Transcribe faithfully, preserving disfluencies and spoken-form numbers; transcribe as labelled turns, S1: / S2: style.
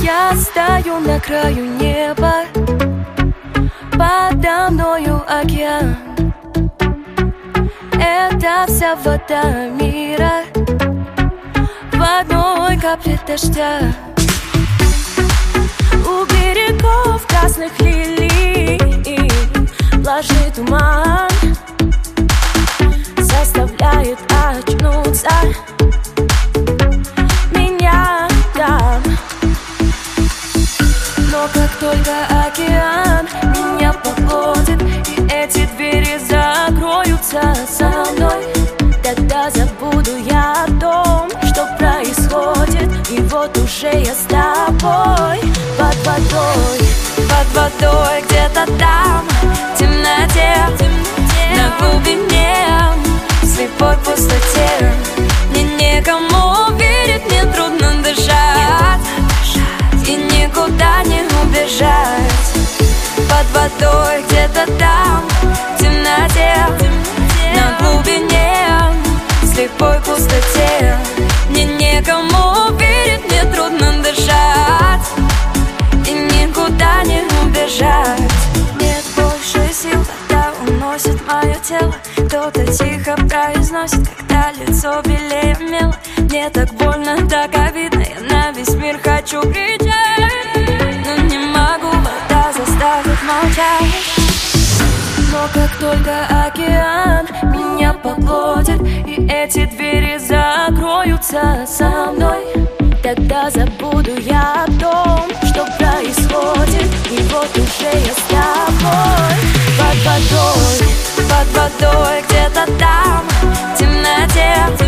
S1: Я стою на краю неба, подо мною океан. Это вся вода мира в одной капле дождя. У берегов красных лилий влажный туман заставляет очнуться меня там. Но как только океан меня поглотит и эти двери закроются со мной, тогда забуду я о том, что происходит. И вот уже я с тобой под водой, под водой где-то там, в темноте, на глубине, в слепой пустоте. Мне некому верить, мне трудно дышать и никуда не убежать. Под водой где-то там, в темноте, на глубине, в слепой пустоте. Мне некому верить, мне трудно дышать и никуда не убежать. Нет больше сил, когда уносит мое тело. Кто-то тихо произносит, когда лицо белее мела. Мне так больно, так обидно, я на весь мир хочу кричать, но не могу, вода заставит молчать. Но как только океан меня поглотит и эти двери закроются со мной, тогда забуду я о том, что происходит. И вот уже я с тобой под водой, под водой где-то там, в темноте,